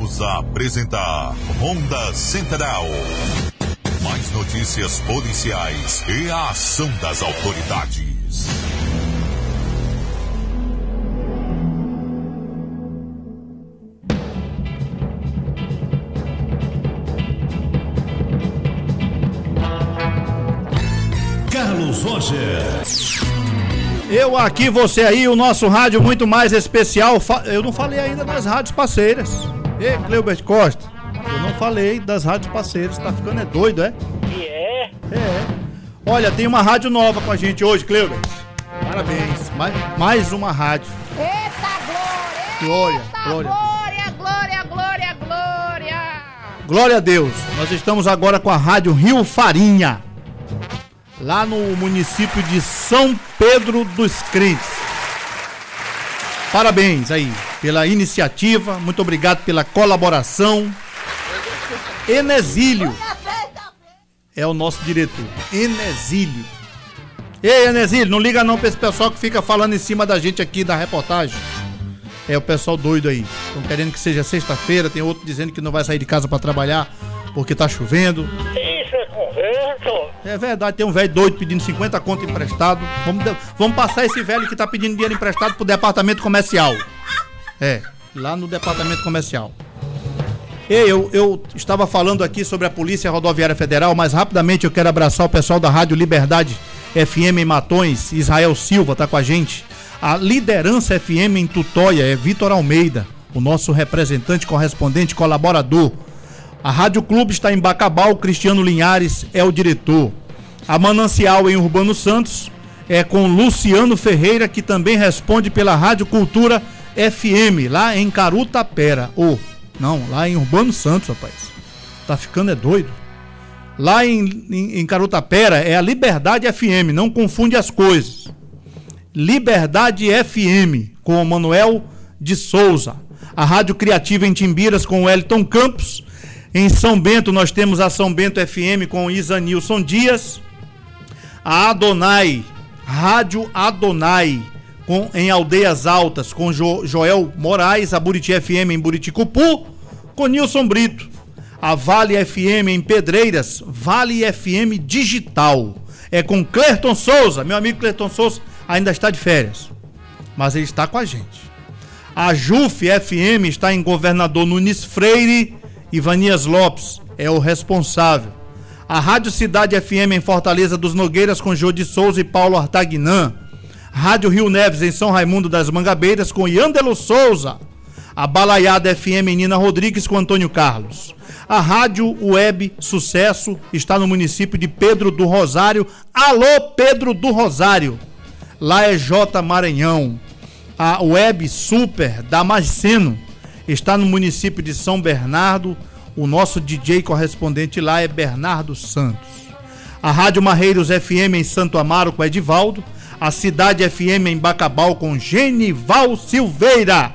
Voltamos a apresentar Ronda Central. Mais notícias policiais e a ação das autoridades. Carlos Roger. Eu aqui, você aí, o nosso rádio muito mais especial. Eu não falei ainda das rádios parceiras. Ei, Cleubert Costa, eu não falei das rádios parceiras. Tá ficando doido, é? É? É. Olha, tem uma rádio nova com a gente hoje, Cleubert. Parabéns. Mais uma rádio. Eita, Glória! Glória a Deus. Nós estamos agora com a rádio Rio Farinha, lá no município de São Pedro dos Crentes. Parabéns aí pela iniciativa, muito obrigado pela colaboração. Enesílio é o nosso diretor, Enesílio. Ei, Enesílio, não liga não pra esse pessoal que fica falando em cima da gente aqui da reportagem. É o pessoal doido aí, estão querendo que seja sexta-feira, tem outro dizendo que não vai sair de casa pra trabalhar porque tá chovendo. É verdade, tem um velho doido pedindo 50 conto emprestado. Vamos passar esse velho que tá pedindo dinheiro emprestado pro departamento comercial. Lá no departamento comercial. Eu estava falando aqui sobre a Polícia Rodoviária Federal, mas rapidamente eu quero abraçar o pessoal da Rádio Liberdade FM em Matões. Israel Silva tá com a gente. A Liderança FM em Tutóia é Vitor Almeida, o nosso representante, correspondente, colaborador. A Rádio Clube está em Bacabal, Cristiano Linhares é o diretor. A Manancial em Urbano Santos é com Luciano Ferreira, que também responde pela Rádio Cultura FM, lá em Carutapera. Lá em Urbano Santos, rapaz. Tá ficando doido. Lá em Carutapera é a Liberdade FM, não confunde as coisas. Liberdade FM, com o Manuel de Souza. A Rádio Criativa em Timbiras com o Wellington Campos. Em São Bento nós temos a São Bento FM com Isanilson Dias. A Adonai, Rádio Adonai, em Aldeias Altas com Joel Moraes. A Buriti FM em Buriticupu com Nilson Brito. A Vale FM em Pedreiras, Vale FM Digital, é com Clerton Souza. Meu amigo Clerton Souza ainda está de férias, mas ele está com a gente. A JUF FM está em Governador Nunes Freire. Ivanias Lopes é o responsável. A Rádio Cidade FM em Fortaleza dos Nogueiras com Jô de Souza e Paulo Artagnan. Rádio Rio Neves em São Raimundo das Mangabeiras com Yandelo Souza. A Balaiada FM em Nina Rodrigues com Antônio Carlos. A Rádio Web Sucesso está no município de Pedro do Rosário. Alô, Pedro do Rosário. Lá é J Maranhão. A Web Super Damasceno está no município de São Bernardo. O nosso DJ correspondente lá é Bernardo Santos. A Rádio Marreiros FM em Santo Amaro com Edivaldo. A Cidade FM em Bacabal com Genival Silveira.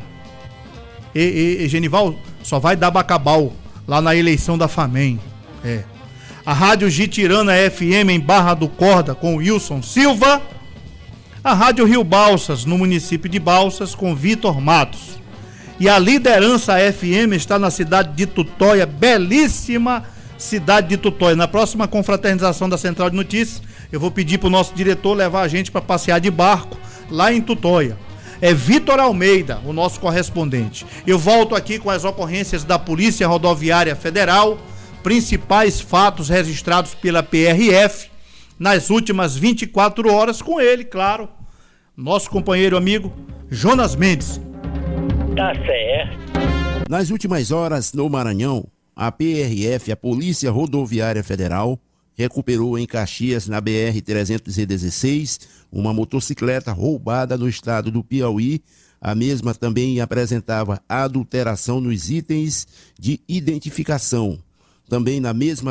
Genival só vai dar Bacabal lá na eleição da FAMEM. A Rádio Gitirana FM em Barra do Corda com Wilson Silva. A Rádio Rio Balsas no município de Balsas com Vitor Matos. E a Liderança FM está na cidade de Tutóia, belíssima cidade de Tutóia. Na próxima confraternização da Central de Notícias, eu vou pedir para o nosso diretor levar a gente para passear de barco lá em Tutóia. É Vitor Almeida, o nosso correspondente. Eu volto aqui com as ocorrências da Polícia Rodoviária Federal, principais fatos registrados pela PRF nas últimas 24 horas, com ele, claro, nosso companheiro amigo Jonas Mendes. Tá certo. Nas últimas horas, no Maranhão, a PRF, a Polícia Rodoviária Federal, recuperou em Caxias, na BR-316, uma motocicleta roubada no estado do Piauí. A mesma também apresentava adulteração nos itens de identificação. Também na mesma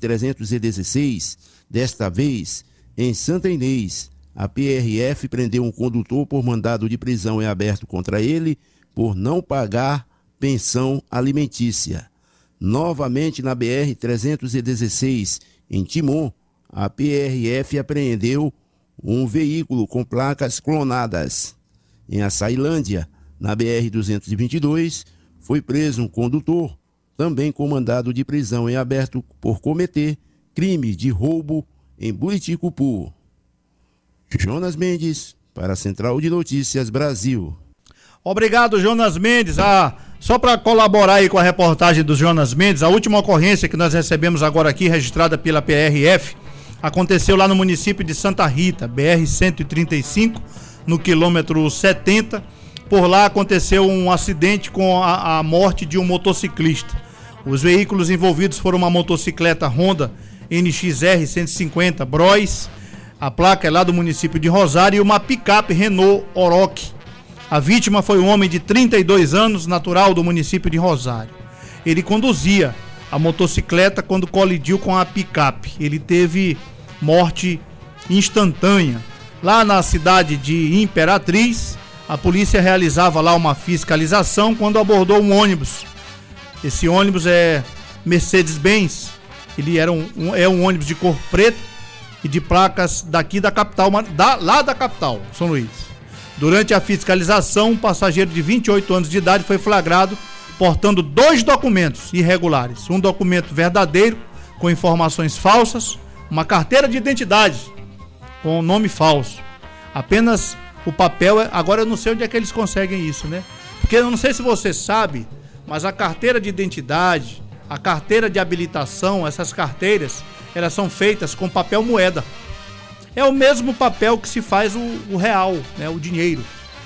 BR-316, desta vez em Santa Inês, a PRF prendeu um condutor por mandado de prisão em aberto contra ele por não pagar pensão alimentícia. Novamente na BR-316, em Timon, a PRF apreendeu um veículo com placas clonadas. Em Açailândia, na BR-222, foi preso um condutor, também com mandado de prisão em aberto por cometer crime de roubo em Buriticupu. Jonas Mendes, para a Central de Notícias Brasil. Obrigado, Jonas Mendes. Só para colaborar aí com a reportagem do Jonas Mendes, a última ocorrência que nós recebemos agora aqui, registrada pela PRF, aconteceu lá no município de Santa Rita, BR-135, no quilômetro 70. Por lá aconteceu um acidente com a morte de um motociclista. Os veículos envolvidos foram uma motocicleta Honda NXR 150 Bros, a placa é lá do município de Rosário, e uma picape Renault Oroch. A vítima foi um homem de 32 anos, natural do município de Rosário. Ele conduzia a motocicleta quando colidiu com a picape. Ele teve morte instantânea. Lá na cidade de Imperatriz, a polícia realizava lá uma fiscalização quando abordou um ônibus. Esse ônibus é Mercedes-Benz. Ele era um ônibus de cor preta e de placas daqui da capital, lá da capital, São Luís. Durante a fiscalização, um passageiro de 28 anos de idade foi flagrado portando 2 documentos irregulares. Um documento verdadeiro, com informações falsas, uma carteira de identidade com nome falso. Apenas o papel, agora eu não sei onde é que eles conseguem isso, né? Porque eu não sei se você sabe, mas a carteira de identidade, a carteira de habilitação, essas carteiras, elas são feitas com papel moeda. É o mesmo papel que se faz o real, né, o dinheiro.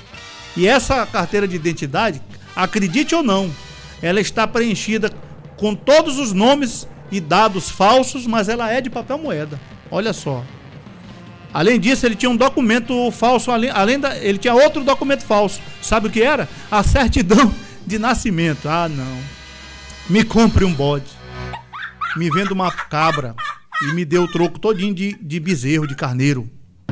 E essa carteira de identidade, acredite ou não, ela está preenchida com todos os nomes e dados falsos, mas ela é de papel moeda. Olha só. Além disso, ele tinha um documento falso, ele tinha outro documento falso. Sabe o que era? A certidão de nascimento. Ah, não. Me compre um bode. Me venda uma cabra. E me deu o troco todinho de bezerro, de carneiro.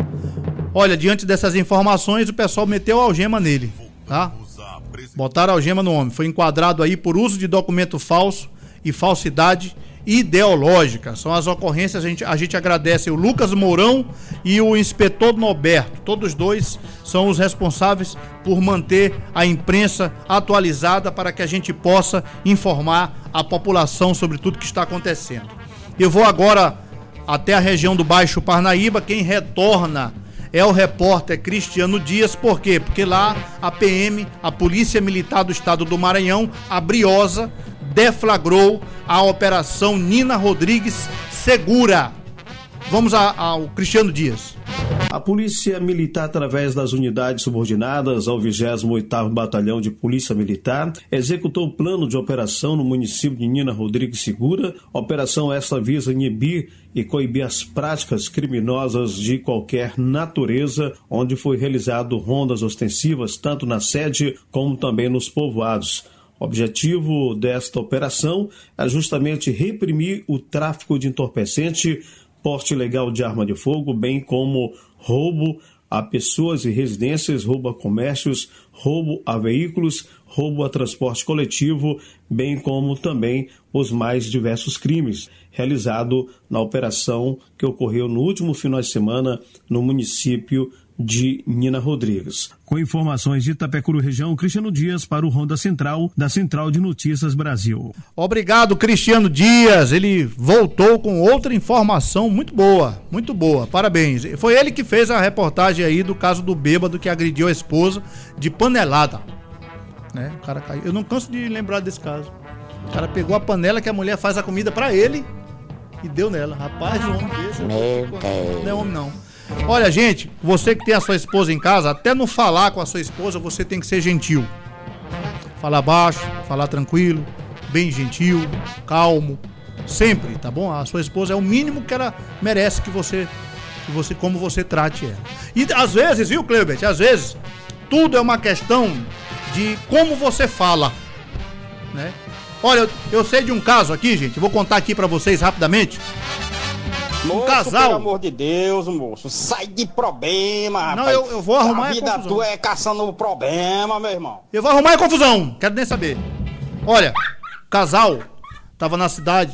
Olha, diante dessas informações, o pessoal meteu a algema nele, tá? Botaram a algema no homem. Foi enquadrado aí por uso de documento falso e falsidade ideológica. São as ocorrências, a gente agradece o Lucas Mourão e o inspetor Norberto. Todos dois são os responsáveis por manter a imprensa atualizada para que a gente possa informar a população sobre tudo que está acontecendo. Eu vou agora até a região do Baixo Parnaíba. Quem retorna é o repórter Cristiano Dias. Por quê? Porque lá a PM, a Polícia Militar do Estado do Maranhão, a Briosa, deflagrou a Operação Nina Rodrigues Segura. Vamos ao Cristiano Dias. A Polícia Militar, através das unidades subordinadas ao 28º Batalhão de Polícia Militar, executou o plano de operação no município de Nina Rodrigues Segura. Operação esta visa inibir e coibir as práticas criminosas de qualquer natureza, onde foi realizado rondas ostensivas tanto na sede como também nos povoados. O objetivo desta operação é justamente reprimir o tráfico de entorpecente, porte ilegal de arma de fogo, bem como roubo a pessoas e residências, roubo a comércios, roubo a veículos, roubo a transporte coletivo, bem como também os mais diversos crimes, realizado na operação que ocorreu no último final de semana no município de Nina Rodrigues. Com informações de Itapecuru região, Cristiano Dias para o Ronda Central, da Central de Notícias Brasil. Obrigado, Cristiano Dias. Ele voltou com outra informação muito boa, parabéns. Foi ele que fez a reportagem aí do caso do bêbado que agrediu a esposa de panelada, né? O cara caiu. Eu não canso de lembrar desse caso. O cara pegou a panela que a mulher faz a comida pra ele e deu nela. Rapaz, um homem desse não é homem não. Olha, gente, você que tem a sua esposa em casa, até no falar com a sua esposa, você tem que ser gentil. Falar baixo, falar tranquilo, bem gentil, calmo, sempre, tá bom? A sua esposa é o mínimo que ela merece que você como você trate ela. E às vezes, viu, Cleubert? Às vezes, tudo é uma questão de como você fala, né? Olha, eu sei de um caso aqui, gente, vou contar aqui pra vocês rapidamente. Moço, casal. pelo amor de Deus, moço, sai de problema, não, rapaz. eu vou arrumar a vida confusão. tua é caçando problema, meu irmão. Eu vou arrumar a confusão, quero nem saber. Olha, casal tava na cidade,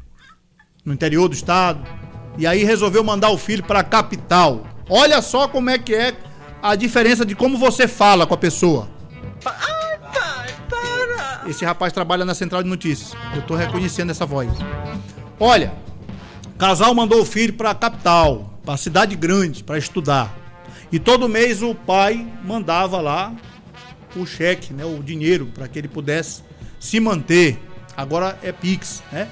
no interior do estado, e aí resolveu mandar o filho pra capital. Olha só como é que é a diferença de como você fala com a pessoa. Ai, pai, para! esse rapaz trabalha na Central de Notícias. Eu tô reconhecendo essa voz. Olha, o casal mandou o filho para a capital, para a cidade grande, para estudar. E todo mês o pai mandava lá o cheque, né, o dinheiro, para que ele pudesse se manter. Agora é Pix, né?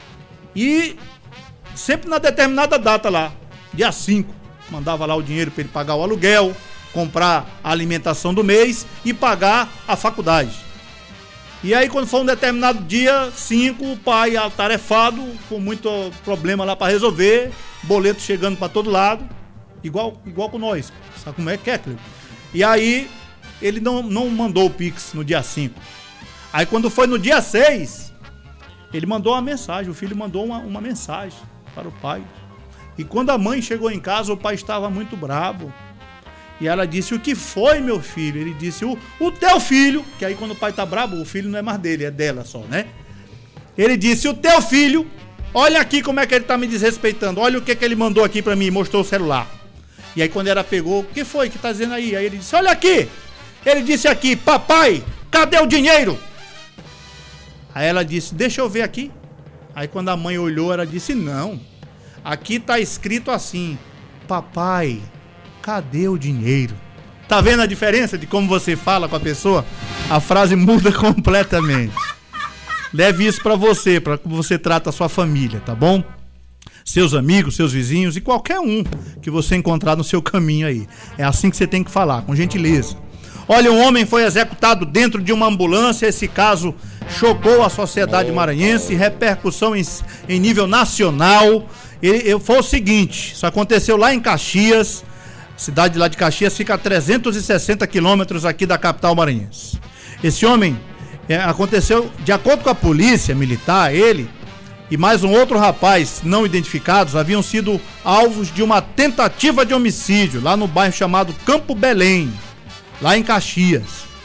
E sempre na determinada data lá, dia 5, mandava lá o dinheiro para ele pagar o aluguel, comprar a alimentação do mês e pagar a faculdade. E aí quando for um determinado dia 5, o pai atarefado, com muito problema lá para resolver, boleto chegando para todo lado, igual com nós, sabe como é que é, Cleo? E aí ele não mandou o Pix no dia 5. Aí quando foi no dia 6, ele mandou uma mensagem, o filho mandou uma mensagem para o pai. E quando a mãe chegou em casa, o pai estava muito bravo. E ela disse: o que foi, meu filho? Ele disse: o teu filho, que aí quando o pai tá bravo, o filho não é mais dele, é dela só, né? Ele disse: o teu filho, olha aqui como é que ele tá me desrespeitando, olha o que ele mandou aqui pra mim, mostrou o celular. E aí quando ela pegou: o que foi que tá dizendo aí? Aí ele disse: olha aqui. Ele disse aqui: papai, cadê o dinheiro? Aí ela disse: deixa eu ver aqui. Aí quando a mãe olhou, ela disse: não, aqui tá escrito assim: papai, cadê o dinheiro? Tá vendo a diferença de como você fala com a pessoa? A frase muda completamente. Leve isso pra você, para como você trata a sua família, tá bom? Seus amigos, seus vizinhos e qualquer um que você encontrar no seu caminho aí. É assim que você tem que falar, com gentileza. Olha, um homem foi executado dentro de uma ambulância. Esse caso chocou a sociedade maranhense, repercussão em nível nacional. Foi o seguinte, isso aconteceu lá em Caxias. A cidade lá de Caxias fica a 360 quilômetros aqui da capital maranhense. Esse homem aconteceu, de acordo com a polícia militar, ele e mais um outro rapaz não identificados haviam sido alvos de uma tentativa de homicídio lá no bairro chamado Campo Belém, lá em Caxias.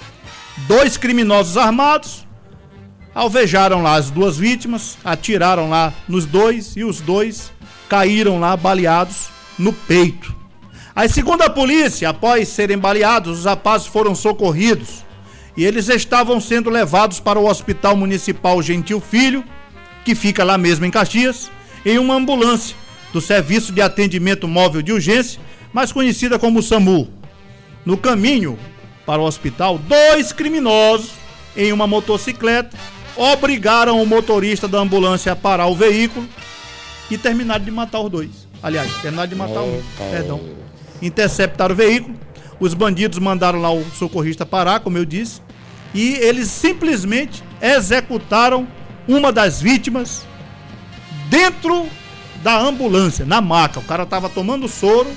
2 criminosos armados alvejaram lá as 2 vítimas, atiraram lá nos 2 e os 2 caíram lá baleados no peito. Aí, segundo a polícia, após serem baleados, os rapazes foram socorridos e eles estavam sendo levados para o Hospital Municipal Gentil Filho, que fica lá mesmo em Caxias, em uma ambulância do Serviço de Atendimento Móvel de Urgência, mais conhecida como SAMU. No caminho para o hospital, 2 criminosos em uma motocicleta obrigaram o motorista da ambulância a parar o veículo e terminaram de matar os 2. Aliás, terminaram de matar um, perdão. Interceptaram o veículo, os bandidos mandaram lá o socorrista parar, como eu disse, e eles simplesmente executaram uma das vítimas dentro da ambulância, na maca. O cara estava tomando soro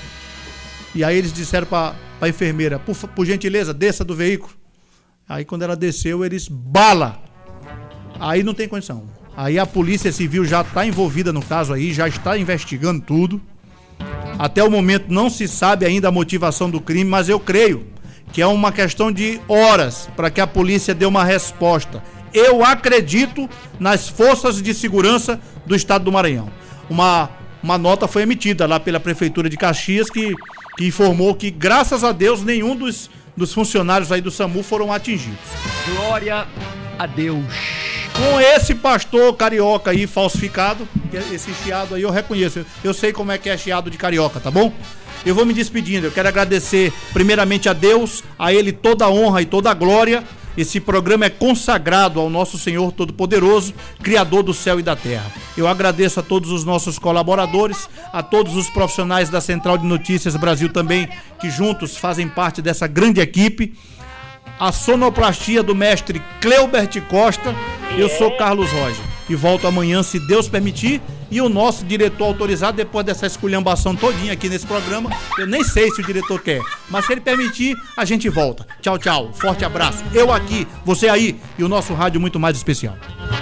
e aí eles disseram para a enfermeira: por gentileza, desça do veículo. Aí quando ela desceu, eles bala. Aí não tem condição. Aí a Polícia Civil já está envolvida no caso aí, já está investigando tudo. Até o momento não se sabe ainda a motivação do crime, mas eu creio que é uma questão de horas para que a polícia dê uma resposta. Eu acredito nas forças de segurança do estado do Maranhão. Uma nota foi emitida lá pela Prefeitura de Caxias que informou que, graças a Deus, nenhum dos funcionários aí do SAMU foram atingidos. Glória a Deus. Com esse pastor carioca aí falsificado, esse chiado aí eu reconheço, eu sei como é que é chiado de carioca, tá bom? Eu vou me despedindo, eu quero agradecer primeiramente a Deus, a Ele toda a honra e toda a glória. Esse programa é consagrado ao nosso Senhor Todo-Poderoso, Criador do céu e da terra. Eu agradeço a todos os nossos colaboradores, a todos os profissionais da Central de Notícias Brasil também, que juntos fazem parte dessa grande equipe. A sonoplastia do mestre Cleubert Costa. Eu sou Carlos Roger e volto amanhã, se Deus permitir. E o nosso diretor autorizado, depois dessa esculhambação todinha aqui nesse programa, eu nem sei se o diretor quer, mas se ele permitir, a gente volta. Tchau, tchau, forte abraço. Eu aqui, você aí e o nosso rádio muito mais especial.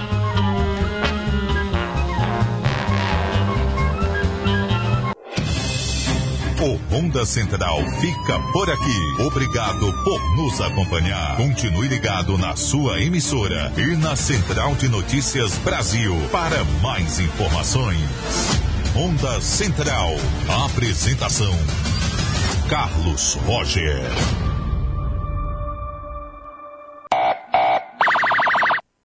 O Ronda Central fica por aqui. Obrigado por nos acompanhar. Continue ligado na sua emissora e na Central de Notícias Brasil para mais informações. Ronda Central. Apresentação: Carlos Roger.